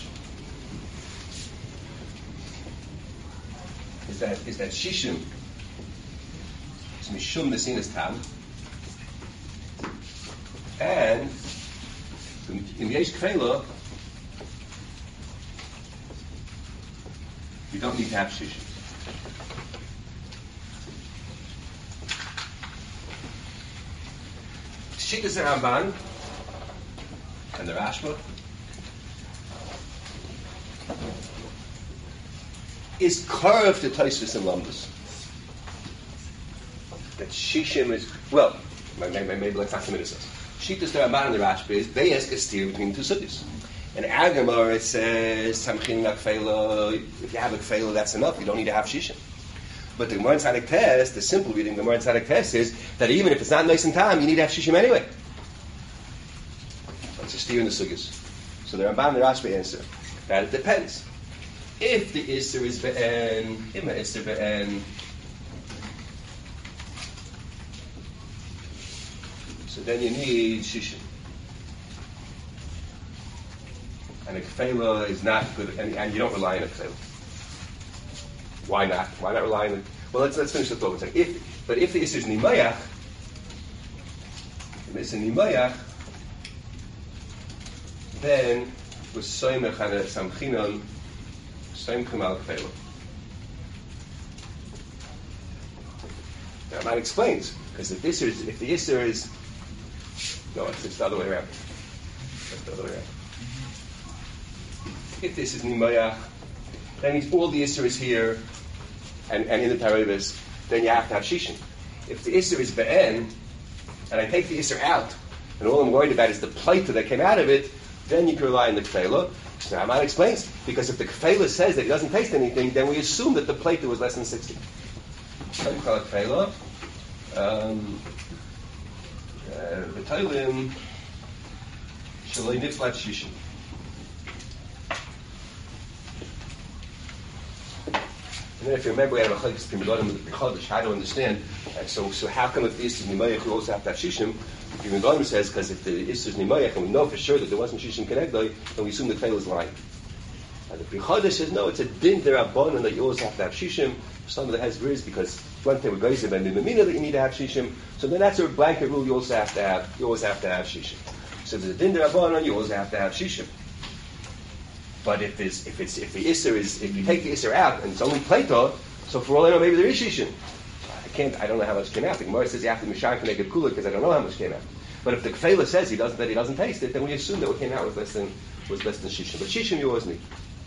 Speaker 1: is that Shishim is Mishum Nesinas Tam, and in Yesh Kfela, you don't need to have Shishim. Shittas Ramban and the Rashba is carved to Tosfos and Lamdas. That Shishim is, well, maybe let's not commit ourselves. Shittas the Ramban and the Rashba is they ask a steer between two sukkahs. In Agamar it says Samchin Kfela. If you have a Kfela, that's enough. You don't need to have Shishim. But the Gemara in Tzadik Tes, the simple reading of the Gemara in Tzadik Tes is that even if it's not nice in time, you need to have Shishim anyway. It's a steer in the sukkahs. So the Ramban and the Rashba answer that it depends. If the Isser is Be'en, Ima Isser Be'en, so then you need Shishim. And a Kfela is not good, and you don't rely on a Kfela. Why not? Why not rely on it? Well, let's finish the thought. If the Isser is Nimayach, then with Soymech and Samchinon, Soymchem al Kfela. Now, that explains, because if the Isser is, no, it's the other way around. It's the other way around. If this is Nimayach, that means all the Isser is here, and in the Tarevis, then you have to have Shishim. If the Isser is Be'en, and I take the Isser out, and all I'm worried about is the plaita that came out of it, then you can rely on the Kfela. So Raman explains, because if the Kfela says that it doesn't taste anything, then we assume that the plaita was less than 60. So we call it Kfela. V'toilim shaloi niflat Shishim. And then if you remember, we had a Machlekes Primodonim with the Chodesh, how to understand. So how come if the Isser is Nimayach, we also have to have Shishim? The Primodonim says, because if the Isser is Nimayach, and we know for sure that there wasn't Shishim Kenegdoi, then we assume the Kfela is lying. And the Chodesh says, no, it's a din derabbanan that you always have to have Shishim. Some of the Hezbollah because one thing with Geizim and Mimina that you need to have Shishim. So then that's a blanket rule you always have to have Shishim. So if there's a din derabbanan, you always have to have Shishim. But if you take the Isser out and it's only Plato, so for all I know, maybe there is Shishim. I don't know how much came out. The Gemara says you have to Mishar Keneged Kula because I don't know how much came out. But if the Kfela says he doesn't taste it, then we assume that what came out was less than Shishim. But Shishim you always need.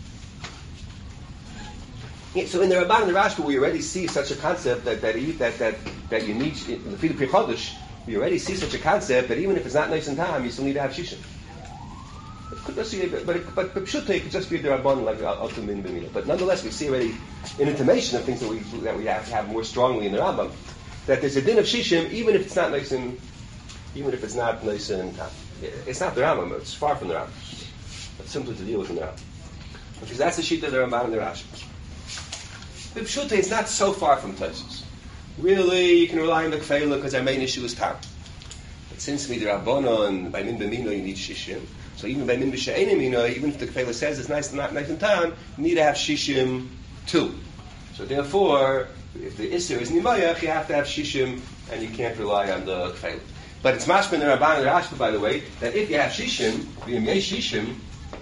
Speaker 1: Yeah, so in the Ramban and the Rashba, we already see such a concept that you need in the Pri Chodesh. We already see such a concept that even if it's not nice in time, you still need to have Shishim. But Pshuta, it could just be the Rabban like Altum Min B'Mina. But nonetheless, we see already an intimation of things that we have to have more strongly in the Rambam, that there's a din of Shishim, even if it's not nice in time. It's not the Rambam; it's far from the Rambam. It's simply to deal with the Rambam, because that's the sheet of the Ramban and the Rashi. But Pshuta, it's not so far from Tosfos. Really, you can rely on the Kfela because our main issue is time. But since Midrabanan by Min B'Mina you need Shishim. So even by Min B'She'enim, even if the Kfela says it's nice in time, you need to have Shishim too. So therefore, if the Isser is Nimayach, you have to have Shishim, and you can't rely on the Kfela. But it's mashma in the Ramban and the Rashba, by the way, that if you have Shishim, v'yim yesh Shishim,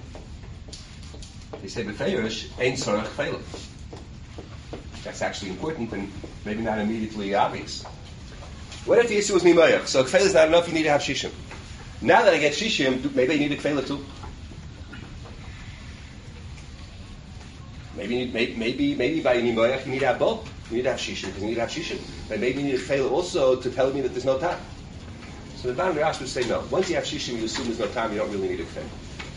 Speaker 1: they say b'feirish, ein tzorach Kfela. That's actually important and maybe not immediately obvious. What if the Isser was Nimayach? So Kfela is not enough, you need to have Shishim. Now that I get Shishim, maybe I need a Kfela too. Maybe by Nimayach you need to have both. You need to have Shishim because you need to have Shishim. But maybe you need a Kfela also to tell me that there's no time. So the Ramban and the Rashba say no. Once you have Shishim, you assume there's no time. You don't really need a Kfela.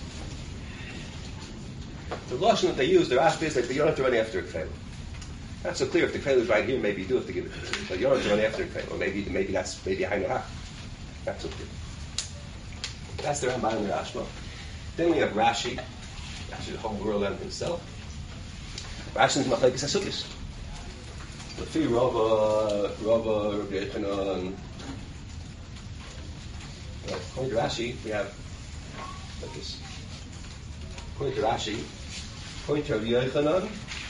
Speaker 1: The lashon that they use, the Rashba is that you don't have to run after a Kfela. Not so clear. If the Kfela is right here, maybe you do have to give it to him. But you don't have to run after a Kfela. Or maybe that's a Hainu. Not so clear. That's the Ramban and the Rashba. Then we have Rashi. Rashi, the whole world on himself. Rashi is Machlekes HaSukkos. Lefi Rava, Rabbi Yochanan. According to Rashi, we have like this. Point to Rashi. Point to Rabbi Yochanan.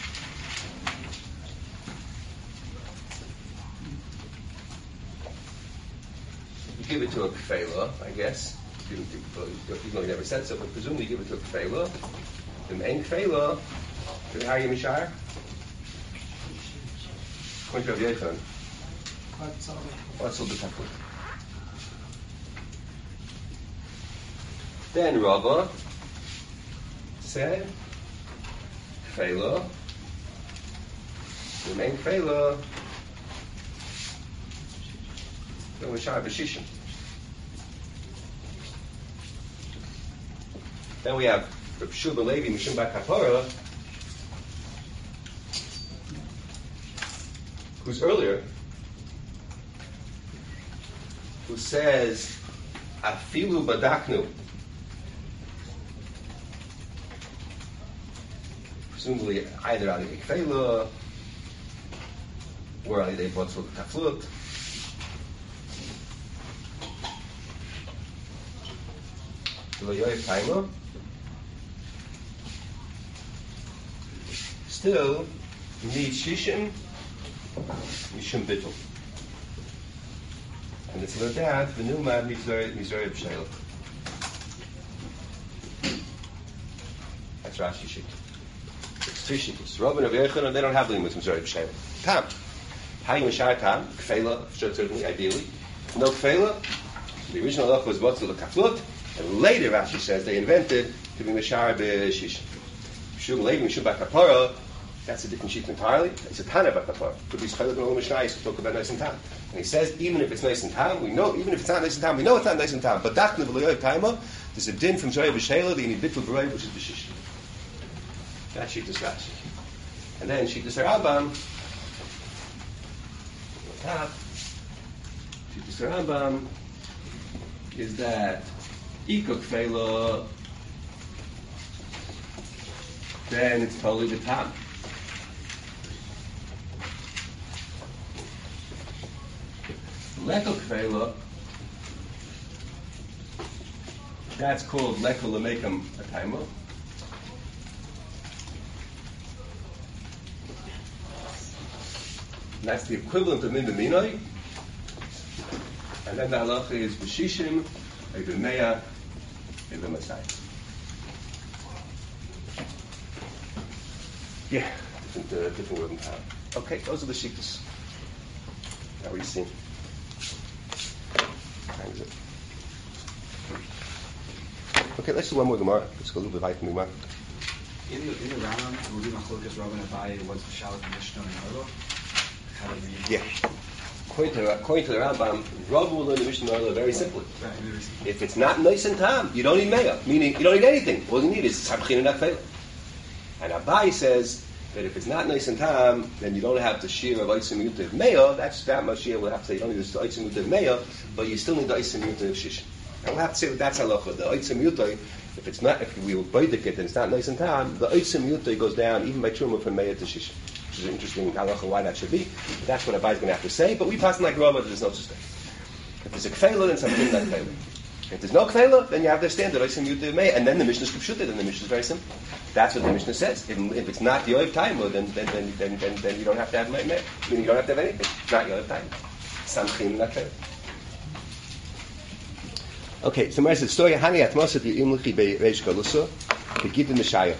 Speaker 1: You give it to a kfela, I guess. Even though he never said so, but presumably you give it to a kfela. The main kfela, how are you mishar? Point to Rabbi Yochanan. What's all the takut? Then Rava said, kfela, the main kfela, the mishar b'shishim. Then we have Reb Shua Levi Mishum Bar Kapara, who's earlier, who says, Afilu badaknu. Presumably either Ali Kfela or Ali Dei Botzul Kaflut. Still, you need Shishim, Mishum Bittul. And it's like that, the new man Mizorei B'Sheil. That's Rashi Shit. It's three shittas. Rabban of Yochanan, they don't have limits Mizorei B'Sheil. Tam. How you mishar tam? Kfela, certainly, ideally. No kfela. The original halacha was Botzul Kaflut. And later, Rashi says, they invented to be Mishar B'Shishim. Mishum Levi, Mishum Bar Kapara, that's a different sheet entirely. It's a Tana Bar Kapara. Could be Shchelet and Olam Mishnayis to talk about nice and tam. And he says, even if it's nice and tam, we know, even if it's not nice and tam, we know it's not nice and tam. But Dakna V'Loyoy Taima, there's a din from Zorei B'Sheila, the Bittul B'Roi, which is B'Shishim. That sheet is Rashi. And then sheet is Rambam. Sheet is Rambam is that Ika Kfela, then it's totally the tam. Leko Kfela, that's called Leko Lemekam Ataymo. That's the equivalent of Min B'Minoi. And then the halacha is B'Shishim, Eben Meya, Eben Masai. Yeah, different word in town. Okay, those are the shittas. Now we see. Okay, let's do one more Gemara. Let's go a little bit from Gemara.
Speaker 3: In the round, we'll do Machlokas Rabban Abaye, what's the Shalat Mishnah and Orlo? How do we...
Speaker 1: Yeah. According to the Rambam, Rav will learn the Mishnah and Orlo very simply.
Speaker 3: Right,
Speaker 1: if it's not nice and tam, you don't need Meya. Meaning, you don't need anything. All you need is Tzabchin and Akfela. And Abaye says that if it's not nice and tam, then you don't have the shear of Eitzim Yuta of Meya. That's that much shear. We'll have to say you don't need the Eitzim Yuta of Meya, but you still need the Eitzim Yuta of Shishim. And we'll have to say that that's halacha. The Eitzim Yuta, if we will baidik it and it's not nice and tam, the Eitzim Yuta goes down even by Truma from Meya to Shishim. Which is an interesting halacha why that should be. That's what Abaye is going to have to say, but we pass like Rava, there's no such thing. If there's a kfela, then something like kfela. If there's no kfela, then you have the standard Eitzim Yuta of Meya, and then the Mishnah is Kipshuta, then the Mishnah is very simple. That's what the Mishnah says. If it's not the Yoav Taima, then you don't have to have Meya. I mean, you don't have to have anything. It's not Yoav Taima. Samchim, not kfela. Okay, so Mara says, story Hani Atmosat Imlichi Reish Galusa, the Gidin Mishaya.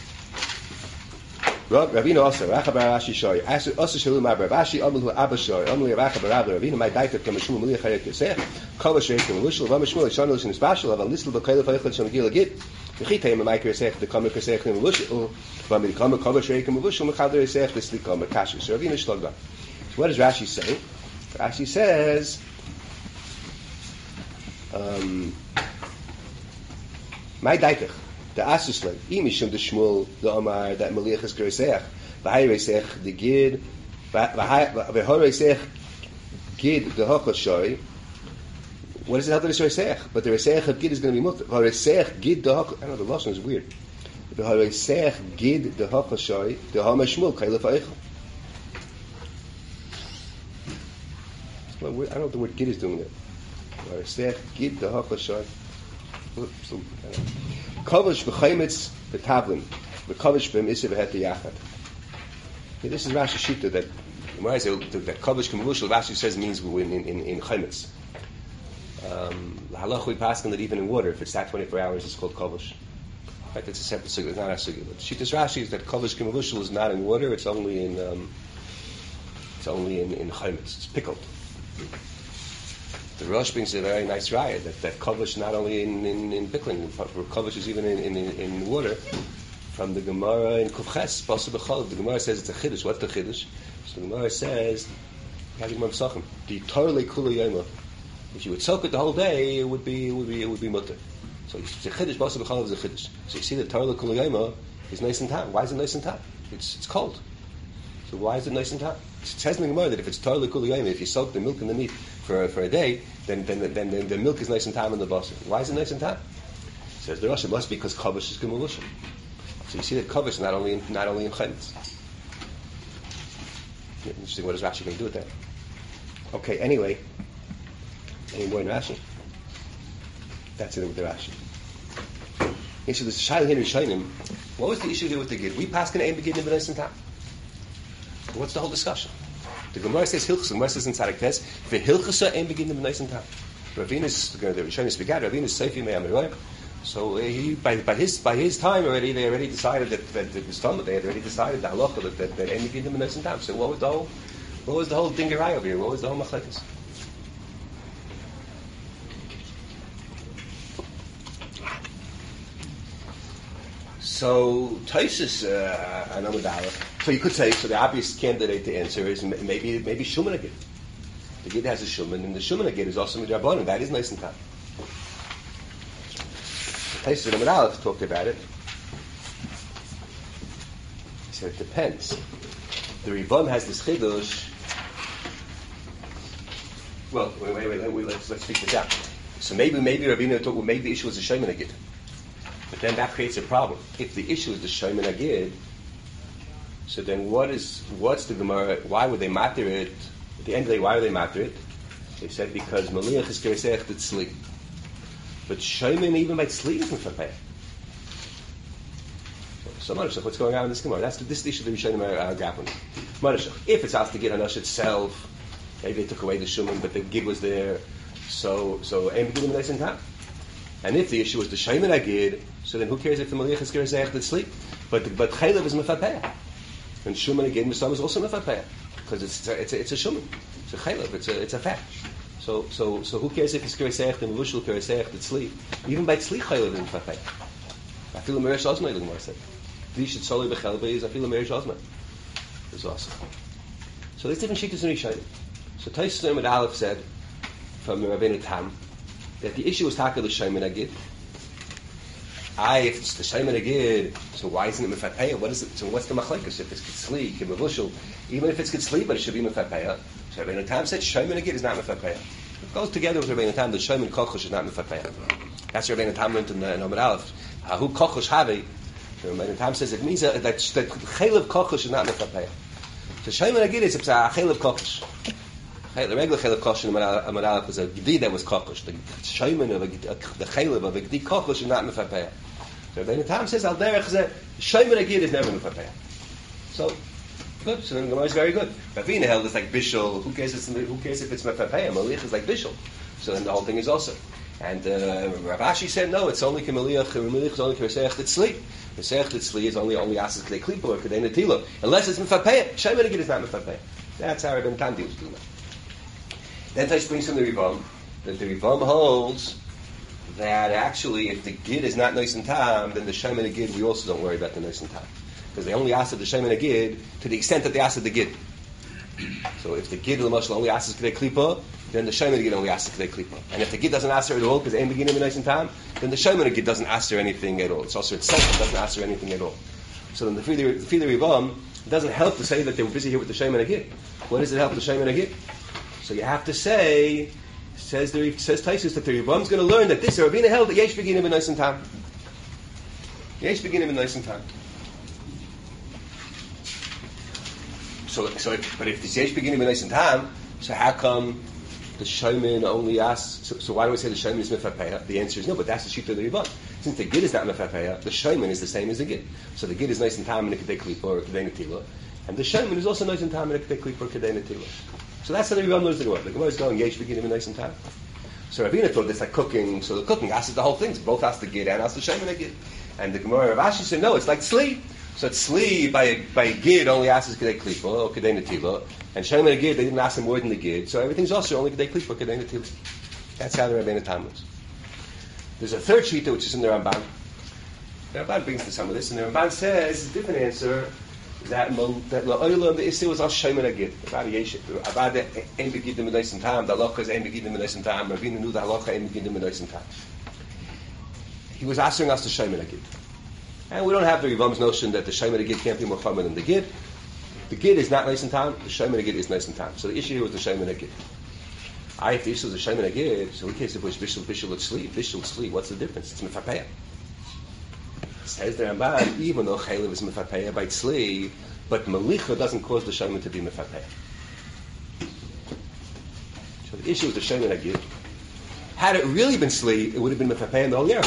Speaker 1: Ravina also, Racha Bar Rashi Shoy, also Shalom Bar Rashi, Amul Abba Shoy, Amul Racha Bar Rabba, Ravina, my Daita, Kamashum, Mulia Chayek Yosef, Kova Sheik, and Lushal, Vamashmul, Shanus in Spashal, Aval Lisl, Bakayla Faychel, Shamagila Git, Vechita, and Mike Yosef, the Kamak Yosef, and Lushal, Vamil Kama, Kova Sheik, and Lushal, Mechadar Yosef, the Slik Kama, Kashu. So Ravina Shlogda. So what does Rashi say? Rashi says, my Daitach. The Asuslan, Imishum the Shmuel, the Omar, that Maliach is Gereseach, Vahayresech, the Gid, Vahayresech, Gid, the Hokoshoy. What does it have to do with Resech? But the Resech of Gid is going to be Mutter. Vahayresech, Gid, the Hokoshoy. I don't know, the Lashon is weird. Vahayresech, Gid, the Hokoshoy, the Hama Shmuel, Kailef Eichel. I don't know what the word Gid is doing there. Vahayresech, Gid, the Hokoshoy. Kovash v'chaimitz the tavlin, the kavish b'm isi v'het yachad. This is Rashi Shita that that kavish k'mavushal Rashi says means in chametz. The halach we pass on that even in water, if it's that 24 hours, it's called kavish. In fact, it's a separate sugya, it's not a sugya. But Shita's Rashi is that kavish k'mavushal is not in water; it's only in chametz. It's pickled. The Rosh brings a very nice raya that kavish not only in pickling, kavish is even in water. From the Gemara in Kufches, Pasuk B'Chalav, the Gemara says it's a chiddush. What's the chiddush? So the Gemara says, the Torah Kula Yoma. If you would soak it the whole day, it would be mutter. So it's a chiddush. Pasuk B'Chalav is a chiddush. So you see the Torah Kula Yoma is nice and tam. Why is it nice and tam? It's cold. So why is it nice and tam? It says in the Gemara that if it's Torah Kula Yoma, if you soak the milk and the meat for a day, then the milk is nice and tam in the basar. Why is it nice and tam? Says the Rosh, it must be because kavish is gemulusha. So you see that kavish is not only in chametz. Interesting. What is Rashi going to do with that? Okay. Anyway, any more in Rashi? That's it with the Rashi. Okay, so this Shaila Henry Shainim. What was the issue there with the gid? We pass can aim begin in the time. What's the whole discussion? The Gemara says hilchus. The Gemara says in Tzadik Tes for hilchusa aim begin in the time. Ravinus the Rishonim speak out. Ravinus Seifi Me'amiroyim. So he, by his time already, they already decided that it was Talmud. They had already decided the halacha that any give them a nice and time. So what was the whole dingerai over here? What was the whole machlekes? So Taisus Anamad Aleph. So you could say the obvious candidate to answer is maybe Shuman Agid. The Gid has a Shuman, and the Shuman Agid is also Midrabanan. That is nice and time. Taisus Anamad Aleph talked about it. He said it depends. The Rivam has this chidush. Well, wait. Let's speak this out. So maybe Ravina thought maybe the issue was the Shayman Agid. But then that creates a problem. If the issue is the Shayman Agid, so then what's the Gemara? Why would they matter it? At the end of the day, why would they matter it? They said because Maliach is Keresech did sleep. But Shayman even by sleep is Mefapeh. So Marashach, what's going on in this Gemara? This is the issue that we Shayman are grappling. Marashach, if it's asked to get Anash itself, maybe they took away the Shuman, but the gig was there. So Aim Beginim nice and time. And if the issue was the Shayman Agid, so then who cares if the Maliach is Keresech did sleep? But Chaylev is Mefapeh. And Shuman Agid Misam is also Mefapeh. Because it's a Shuman. It's a Chaylev, it's a fact. So who cares if it's Keresech, the Mevushal Keresech did sleep? Even by Tzli Chaylev is Mefapeh. I feel a Meresh Ozmai, the Gemara said. These should solely be Chelbe is I feel a Meresh Ozmai. It's awesome. So there's different shittas in Rishayim. So Taisus Nehemad Aleph said from Rabbeinu Tam that the issue was Taka the Shayman Agid. If it's the Shayman Agid, so why isn't it Mefapeh? What is it? So what's the machlekes? If it's Kitzli, Kimavushal, even if it's Kitzli, but it should be Mefapeh. So Rabbeinu Tam said Shayman Agid is not Mefapeh. It goes together with Rabbeinu Tam. The Shayman Kochosh is not Mefapeh. That's Rabbeinu Tam learned in the Nehemad Aleph. Who Kochosh Havi? Rabbeinu Tam says it means that Chaylev Kochosh is not Mefapeh. So Shayman Agid is a Chaylev Kochosh. The regular Chaylev Kochosh in Amar Aleph was a Gdi that was Kochosh. The Shayman of the Chaylev of a Gdi Kochosh is not Mefapeh. So Rabbeinu Tam says Al Derech Zeh Shayman Agid is never Mefapeh. So good. So then the Gemara is very good. Ravina held it's like Bishul. Who cares if it's Mefapeh? Maliach is like Bishul. So then the whole thing is also. And Rav Ashi said no. It's only Maliach. Maliach is only Keresech that sleep. Keresech that sleep is only asas K'dei Klipa or K'dei Netila. Unless it's Mefapeh. Shayman Agid is not Mefapeh. That's how Rabbeinu Tam was doing that. Then Taish brings from the Rivam that the Rivam holds that actually if the Gid is not nice and tam, then the Shayman Agid we also don't worry about the nice and tam. Because they only asked the Shayman Agid to the extent that they asked the Gid. So if the Gid l'mashal only asks K'dei Klipa, then the Shayman Agid only asks K'dei Klipa. And if the Gid doesn't ask her at all because they ain't beginning with nice and tam, then the Shayman Agid doesn't ask her anything at all. It's also itself that doesn't ask her anything at all. So then the Frieder Rivam doesn't help to say that they were busy here with the Shayman Agid. What does it help the Shayman Agid? So you have to say, says Taisus that the Ribam's going to learn that this Ravina held that Yesh Beginim in nice and time. Yesh Beginim in nice and time. But if this Yesh Beginim in nice and time, so how come the Shayman only asks? So why do we say the Shayman is Mefapeh? The answer is no, but that's the sheet of the Ribam. Since the gid is not mefapeya, the shayman is the same as the gid. So the gid is nice and tam in a kedei klipa or kedei netila, and the shayman is also nice and tam in a kedei klipa or kedei netila. So that's how the Rebbe knows the Gemara. The Gemara is going yesh beginim nice and tam. So Ravina thought it's like cooking. So the cooking asks the whole thing. So both ask the gid and ask the shayman a gid. And the Gemara of Ashi said no, it's like tzli. So tzli by a gid only asks kedei klipa or kedei netila, and shayman a gid they didn't ask him more than the gid. So everything's also only kedei klipa or kedei netila. That's how the Rebbeinu Tam is. There's a third shita which is in the Ramban. The Ramban brings to some of this, and the Ramban says a different answer that la'olam the issue was al shayman agid. About ein begidim b'noisen tam. The halacha is ein begidim b'noisen tam. Ravina knew the halacha ein begidim b'noisen tam. He was asking us to shayman agid, and we don't have the Rivam's notion that the shayman agid can't be more common than the gid. The gid is not noisen tam. The shayman agid is noisen tam. So the issue here was the shayman agid. If the issue is the shayman agid, so in case it was bishul tzli, what's the difference? It's mefapeya. Says the Ramban, even though chaylev is mefapeya by tzli, but melicha doesn't cause the shayman to be mefapeya. So the issue is the shayman agid. Had it really been tzli, it would have been mefapeya in the whole year.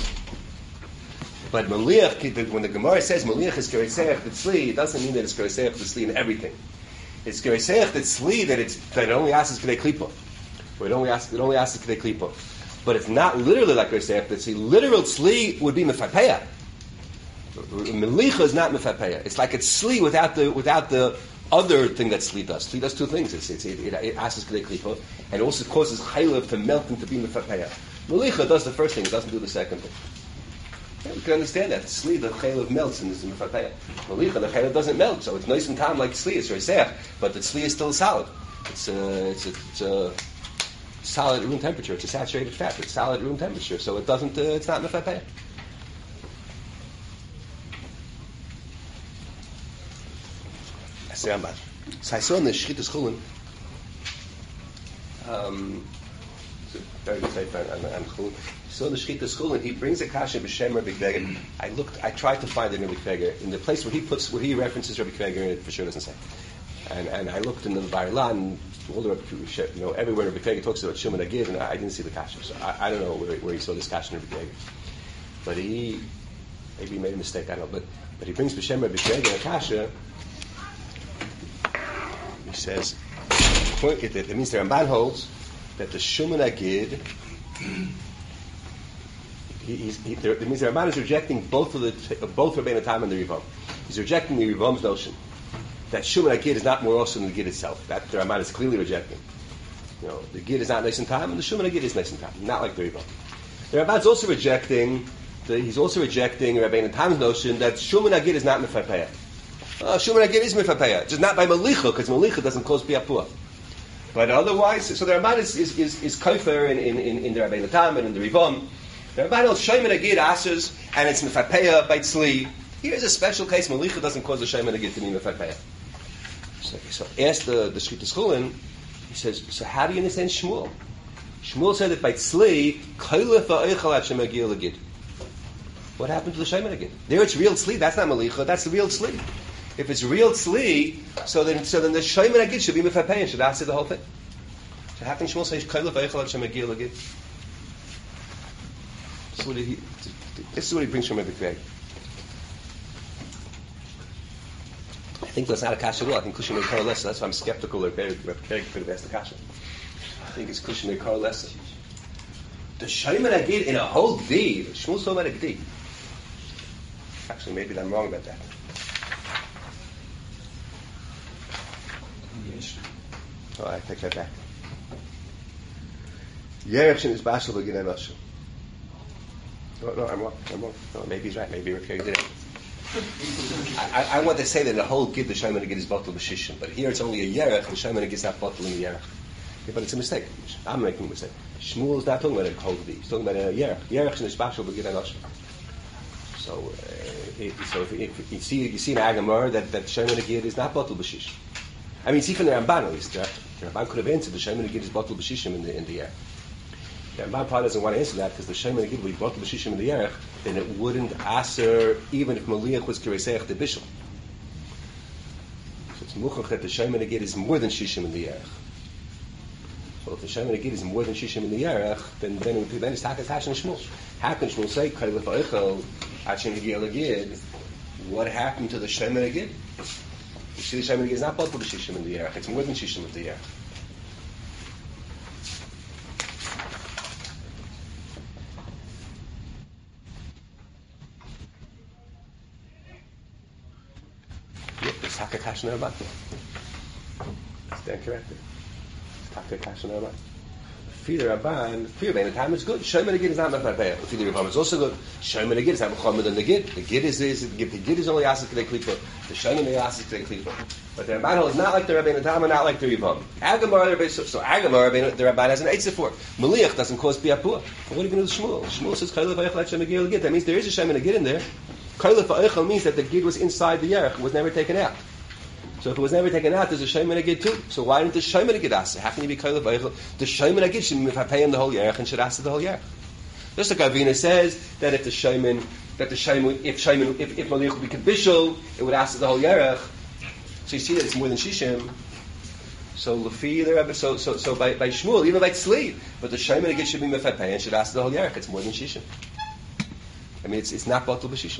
Speaker 1: But meliach, when the Gemara says meliach is gereseach the tzli, it doesn't mean that it's gereseach the tzli in everything. It's gereseach the tzli that it only asks kedei klipa. Or it only asks kedei klipa. But it's not literally like gereseach the tzli. Literal tzli would be mefapeya. Melicha is not mefapeya. It's like it's tzli without the other thing that tzli does. Tzli does two things. It asks kedei klipa, and it also causes chaylev to melt into being mefapeya. Melicha does the first thing. It doesn't do the second thing. Yeah, we can understand that. Tzli, the chaylev melts in this mefapeya. Melicha, the chaylev doesn't melt, so it's nice and calm like tzli. It's gereseach, but the tzli is still solid. It's a solid room temperature. It's a saturated fat. It's solid room temperature, so it doesn't. It's not mefapeya. So I saw in the Shchitas Chulin, very good type on Chulin. So in the Shchitas Chulin, he brings a kasha b'shem Rabbi Kveger. I tried to find it in Rabbi Kveger. In the place where he references Rabbi Kveger, it for sure doesn't say. And I looked in the Bar-Lan, all the everywhere Rabbi Kveger talks about Shuman Agid, and I didn't see the kasha. So I don't know where he saw this kasha in Rabbi Kveger. But maybe he made a mistake, I don't know. But he brings b'shem Rabbi Kveger a kasha. He says, it means the Ramban holds that the Shuman Agid, it means the Ramban is rejecting both Rabbeinu Tam and the Rivam. He's rejecting the Rivam's notion that Shuman Agid is not more awesome than the Gid itself. That the Ramban is clearly rejecting. The Gid is not nice and Tam, and the Shuman Agid is nice and Tam, not like the Rivam. The Ramban's also rejecting Rabbeinu Tam's notion that Shuman Agid is not mefapeya. Shuman Agid is mefapeya, just not by melicha, because melicha doesn't cause biapua. But otherwise, so the Ramban is kofer in the Rabbeinu Tam and in the Rivam. The Ramban holds Shuman Agid asers, and it's mefapeya by tzli. Here's a special case: melicha doesn't cause the Shuman Agid to be mefapeya. So ask the Shchitas Chulin. He says, so how do you understand Shmuel? Shmuel said that by tzli, koilef ha'oichal at shemagil agid. What happened to the Shuman Agid? There it's real tzli. That's not melicha. That's the real tzli. If it's real tzli, so then the Shuman Agid should be mefapeya. Should answer the whole thing. So how can Shmuel say koilef ha'oichal at shemagil agid? This is what he brings from Rabbi Kveger. I think that's not a kasha at all. I think Kushim Ekar Lessa. That's why I'm skeptical that Rabbi Kveger could have asked the kasha. I think it's Kushim Ekar Lessa. The Shuman Agid in a whole D. Shmuel's talking about a D. Actually, maybe I'm wrong about that. Oh, I take that back. Yerech is Bashal B'Ginei Mashal. No, I'm wrong. No, maybe he's right. Maybe Rabbi Kveger did it. I want to say that the whole Gid, the Shuman Agid is bottle b'shishim, but here it's only a Yerech, the Shuman Agid is not bottle in the Yerech. Yeah, but it's a mistake. I'm making a mistake. Shmuel is not talking about a whole Gid. He's talking about a Yerech. Yerech is Bashal B'Ginei Mashal. So if you see in Agamar that Shuman Agid is not bottle b'shishim. I mean, see from the Ramban at least. The Ramban could have answered the Shuman Agid is bottle b'shishim in the Yerech. The Ramban probably doesn't want to answer that because the Shuman Agid will be bottle b'shishim in the Yerech, then it wouldn't aser even if Maliach was kireseach the bishul. So it's muchach that the Shuman Agid is more than shishim in the Yerech. Well, if the Shemin Agid is more than Shishim in the Yerech, then it's Takakash and Shmuel. How can Shmuel say, Kailif Eichel, Achin Hagil Agid, what happened to the Shemin Agid? You see, the Shemin Agid is not Batul Shishim in the Yerech, it's more than Shishim in the Yerech. It's Takakash and Erbat. Stand corrected. Takakash and Erbat. Feeder Rabban, Feeder Bein, the time is good. Shomer Agid is not Mefapeh. Feeder Rabban is also good. Shomer Agid is not Mechomer than the Gid. The Gid is only Asik Kedei Klipa. The Shomer is Asik Kedei Klipa. But the Rabban is not like the Rabbein Tam, not like the Rivam. Agamar, so Agamar, the Rabban has an Eitzah for. Maliach doesn't cause Biapur. What are you going to do with Shmuel? Shmuel says, Kailef Eichel at Shomer Agid. That means there is a Shomer Agid in there. Kailef Eichel means that the Gid was inside the Yerech, was never taken out. So if it was never taken out, there's a Shayman Agid too. So why didn't the Shayman Agid ask? How can you be Kailef Eichel? The Shayman Agid should pay him the whole Yerech and should ask the whole Yerech. Just like Avina says that if Maliach would be Kabishal, it would ask the whole Yerech. So you see that it's more than Shishim. So Lefi the Rebbe, so by Shmuel, even by Tzli, but the Shayman Agid should be Mefapeh and should ask the whole Yerech. It's more than Shishim. I mean, it's not Batul B'Shishim.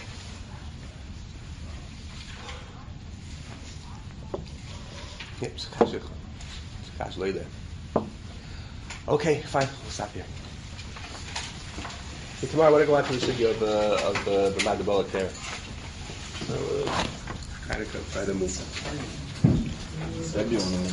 Speaker 1: Yep, Sakash lay there. Okay, fine, we'll stop here. So tomorrow I want to go on to the city of the Magdabolak there. So, kind of try to move.